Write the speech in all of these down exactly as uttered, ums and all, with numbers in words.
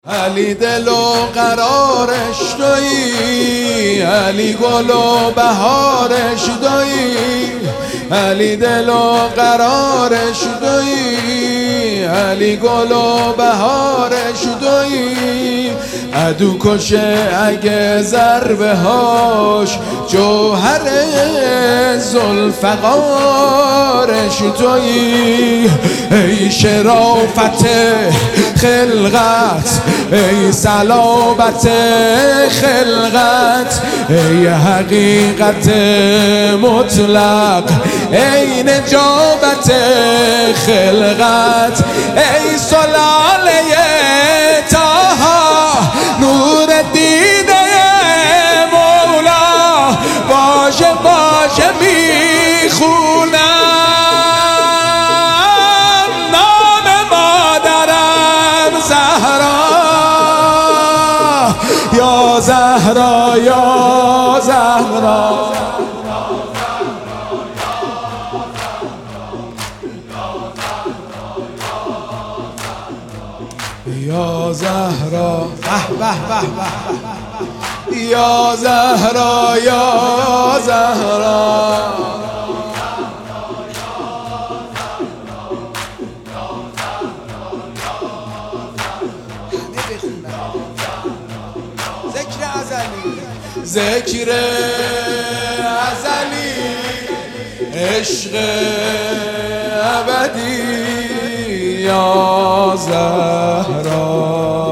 علی دل و قرارش تویی، علی گل و بهارش تویی، علی دل و قرارش تویی، علی گل و بهارش تویی. عدو کشه اگه ضربه هاش جوهر ذوالفقارش تویی. ای شرافت خلقت، ای صلابت خلقت، ای حقیقت مطلق، ای نجابت خلقت، ای سلاله طه، نور دیده مولا. باشه باشه میخونم نام مادرم زهرا، یا زهرا یا زهرا. یا زهرا به به به به، یا زهرا یا زهرا. ذکر ازلی، ذکر ازلی، عشق ابدی، یا زهرا.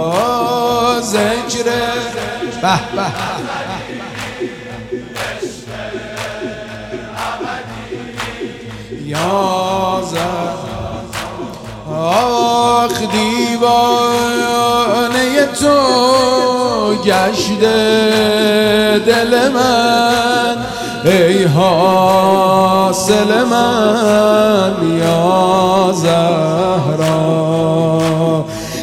ذکر به به، یا زهرا. آخ دیوانه تو گشته دل من، ای حاصل من یا زهرا.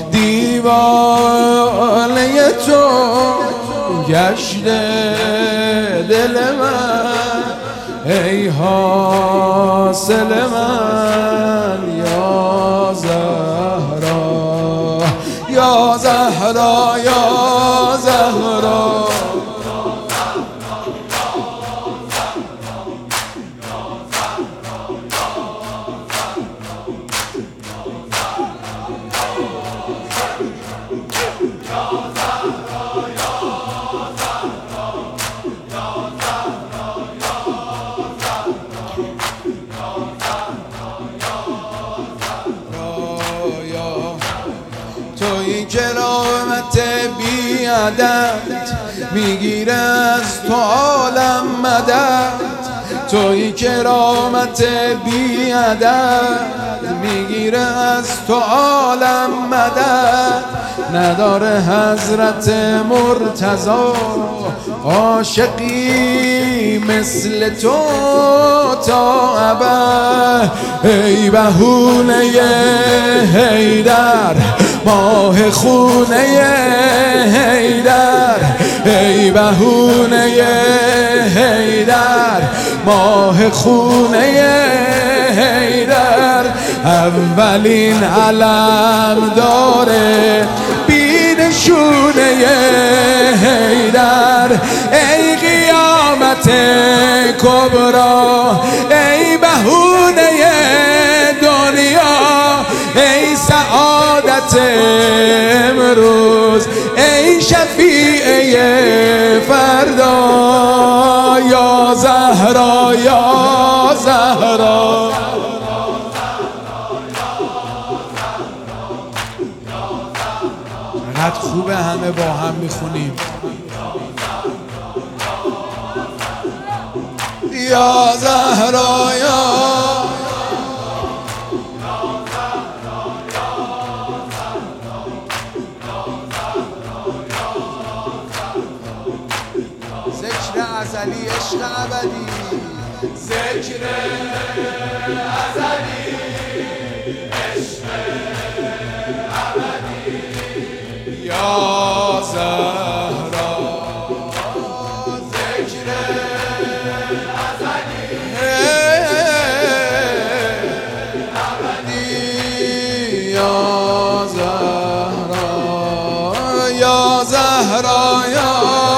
دیوانه تو گشته دل من، ای حاصل من یا زهرا. یا زهرا یا زهرا. توی کرامت بی عدد میگیره از تو عالم مدد، توی کرامت بی عدد میگیره از تو عالم مدد. نداره حضرت مرتضی عاشقی مثل تو تا ابد. ای بهونه حیدر، ماه خونه حیدر، ای بهونه حیدر، ماه خونه حیدر. اولین علم داره بینشونه حیدر. ای قیامت کبرا، ای بهونه دنیا، ای سعادت امروز، ای شفیع فردا. یا زهرا یا زهرا. چقدر خوبه همه با هم میخونیم. یا زهرا یا ذکر ازلی، عشق ابدی. ذکر ازلی، عشق ابدی، یا زهرا. ذکر ازلی ابدی، یا زهرا. یا زهرا یا